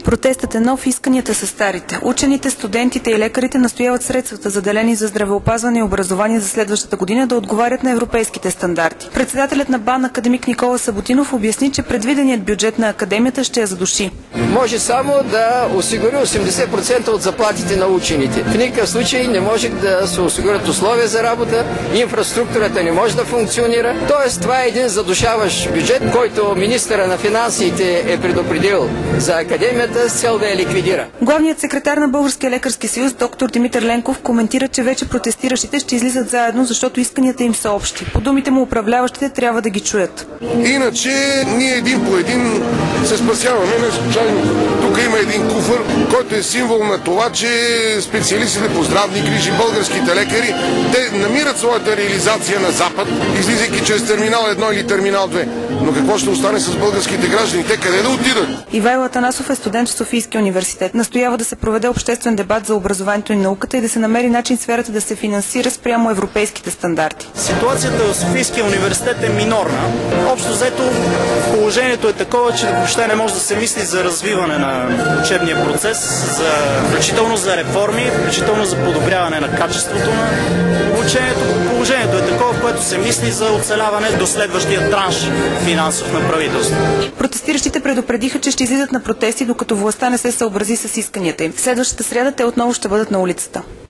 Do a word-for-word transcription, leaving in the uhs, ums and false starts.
Протестът е нов, исканията са старите. Учените, студентите и лекарите настояват средствата, заделени за здравеопазване и образование за следващата година, да отговарят на европейските стандарти. Председателят на БАН академик Никола Саботинов обясни, че предвиденият бюджет на академията ще я задуши. Може само да осигури осемдесет процента от заплатите на учените. В никакъв случай не може да се осигурят условия за работа, инфраструктурата не може да функционира. Тоест това е един задушаващ бюджет, който министъра на финансите е предупредил за академията с цел да я ликвидира. Главният секретар на Българския лекарски съюз, доктор Димитър Ленков, коментира, че вече протестиращите ще излизат заедно, защото исканията им са общи. По думите му, управляващите трябва да ги чуят. Иначе ние един по един се спасяваме. Не случайно. Тук има един куфър, който е символ на това, че специалистите по здравни грижи, българските лекари, те намират своята реализация на Запад, излизайки чрез терминал едно или терминал две. Но какво ще остане с българските граждани? Те къде да отидат? Ивайло Атанасов е студент в Софийския университет. Настоява да се проведе обществен дебат за образованието и науката и да се намери начин сферата да се финансира спрямо европейските стандарти. Ситуацията в Софийския университет е минорна. Общо взето положението е такова, че въобще не може да се мисли за развиване на учебния процес, за, включително за реформи, включително за подобряване на качеството на обучението. Положението е такова, в което се мисли за оцеляване до следващия транш финансов на правителството. Протестиращите предупредиха, че ще излизат на протести, докато властта не се съобрази с исканията им. Следващата сряда те отново ще бъдат на улицата.